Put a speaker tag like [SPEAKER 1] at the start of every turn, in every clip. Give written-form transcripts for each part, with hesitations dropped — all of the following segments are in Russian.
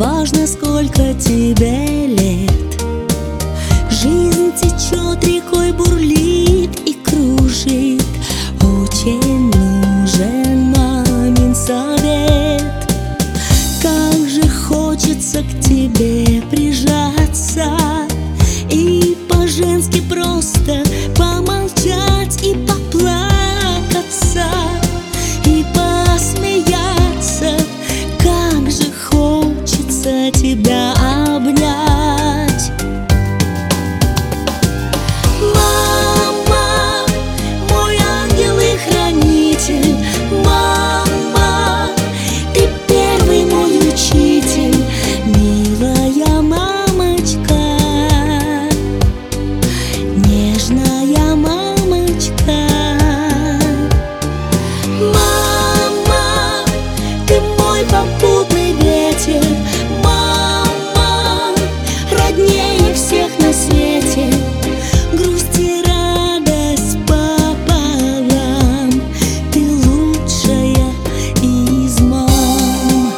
[SPEAKER 1] важно, сколько тебе лет. Жизнь течет рекой, бурлит и кружит. Очень нужен мамин совет. Как же хочется к тебе прижаться и по-женски просто помолчать и поплакаться, и посмеяться. Как же хочется тебя обнять. Мама, мой ангел и хранитель. Мама, ты первый мой учитель. Милая мамочка, нежная мамочка. Мама, ты мой попутный ветер. Мама, роднее всех на свете. Грусть и радость пополам, ты лучшая из мам.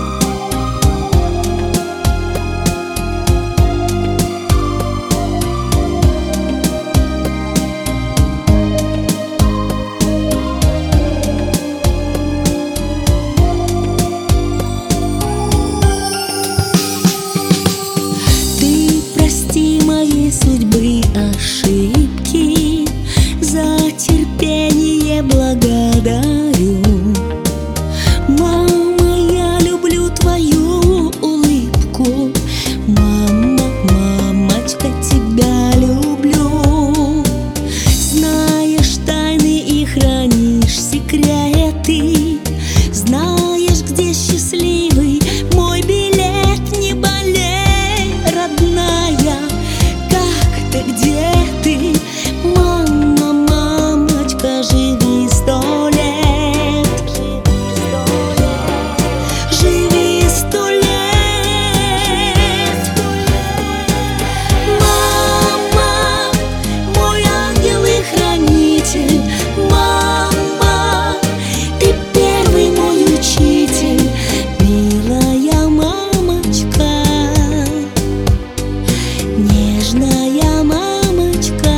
[SPEAKER 1] Ты прости моей судьбы ошибки, за терпение благодарю. Мама, я люблю твою улыбку. Мама, мамочка, тебя люблю. Знаешь тайны и хранишь секреты. Знаешь, где счастливый мой билет. Не болей, родная, как ты, где ты? Мама, мамочка, живи 100 лет. Живи 100 лет. Мама, мой ангел и хранитель. Мама, ты первый мой учитель. Милая мамочка, нежная мамочка.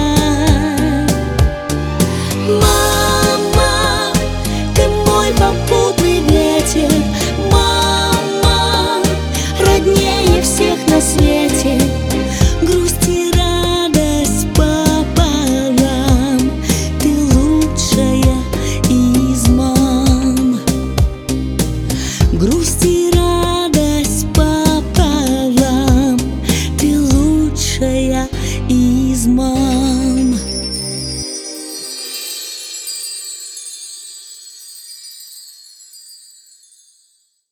[SPEAKER 1] Мама, ты мой попутный ветер. Мама, роднее всех на свете. Грусть и радость пополам, ты лучшая из мам. Грусть и радость пополам, ты лучшая из мам.